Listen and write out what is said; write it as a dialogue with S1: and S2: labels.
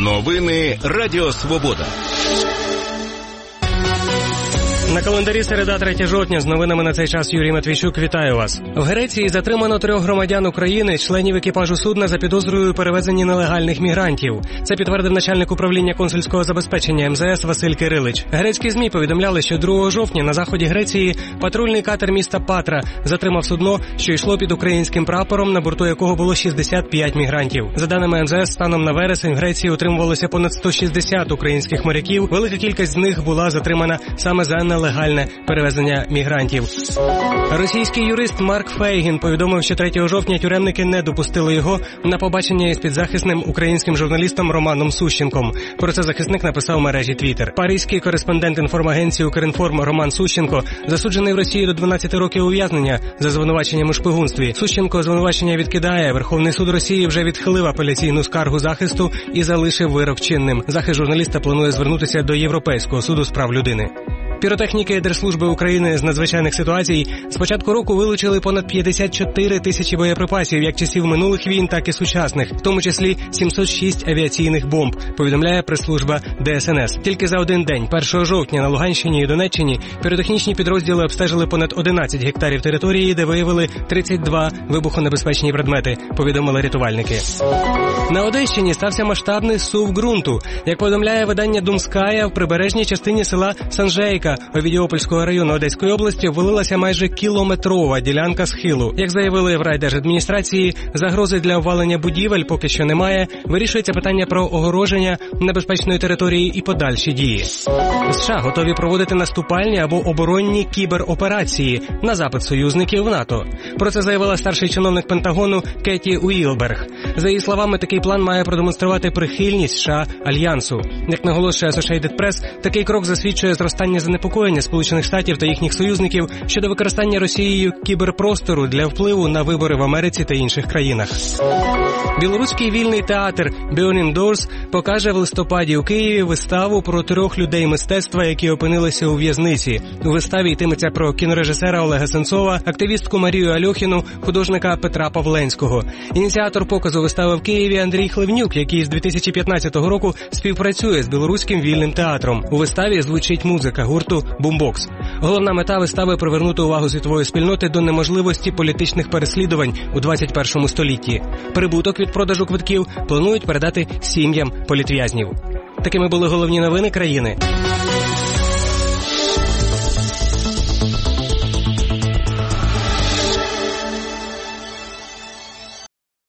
S1: Новини Радіо Свобода.
S2: На календарі середа, 3 жовтня. З новинами на цей час Юрій Матвійчук. Вітаю вас. В Греції затримано 3 громадян України, членів екіпажу судна за підозрою у перевезенні нелегальних мігрантів. Це підтвердив начальник управління консульського забезпечення МЗС Василь Кирилич. Грецькі ЗМІ повідомляли, що 2 жовтня на заході Греції патрульний катер міста Патра затримав судно, що йшло під українським прапором, на борту якого було 65 мігрантів. За даними МЗС, станом на вересень в Греції утримувалося понад 160 українських моряків. Велика кількість з них була затримана саме за нелегальне перевезення мігрантів. Російський юрист Марк Фейгін повідомив, що 3 жовтня тюремники не допустили його на побачення із підзахисним українським журналістом Романом Сущенком. Про це захисник написав в мережі Twitter. Паризький кореспондент інформагенції «Укрінформ» Роман Сущенко засуджений в Росії до 12 років ув'язнення за звинуваченням у шпигунстві. Сущенко звинувачення відкидає. Верховний суд Росії вже відхилив апеляційну скаргу захисту і залишив вирок чинним. Захист журналіста планує звернутися до Європейського суду з прав людини. Піротехніки Держслужби України з надзвичайних ситуацій з початку року вилучили понад 54 тисячі боєприпасів, як часів минулих війн, так і сучасних, в тому числі 706 авіаційних бомб, повідомляє прес-служба ДСНС. Тільки за один день, 1 жовтня, на Луганщині і Донеччині піротехнічні підрозділи обстежили понад 11 гектарів території, де виявили 32 вибухонебезпечні предмети, повідомили рятувальники. На Одещині стався масштабний зсув ґрунту. Як повідомляє видання «Думская», в прибережній частині села Санжейка Овідіопольського району Одеської області ввалилася майже кілометрова ділянка схилу. Як заявили в райдержадміністрації, загрози для обвалення будівель поки що немає. Вирішується питання про огороження небезпечної території і подальші дії. США готові проводити наступальні або оборонні кібероперації на запит союзників НАТО. Про це заявила старший чиновник Пентагону Кеті Уілберг. За її словами, такий план має продемонструвати прихильність США Альянсу. Як наголошує Associated Press, такий крок засвідчує зростання занепокоєння Сполучених Штатів та їхніх союзників щодо використання Росією кіберпростору для впливу на вибори в Америці та інших країнах. Білоруський вільний театр Burning Doors покаже в листопаді у Києві виставу про 3 людей мистецтва, які опинилися у в'язниці. У виставі йтиметься про кінорежисера Олега Сенцова, активістку Марію Альохіну, художника Петра Павленського. Ініціатор показу вистави в Києві Андрій Хливнюк, який з 2015 року співпрацює з Білоруським вільним театром. У виставі звучить музика гурту «Бумбокс». Головна мета вистави – привернути увагу світової спільноти до неможливості політичних переслідувань у 21 столітті. Прибуток від продажу квитків планують передати сім'ям політв'язнів. Такими були головні новини країни.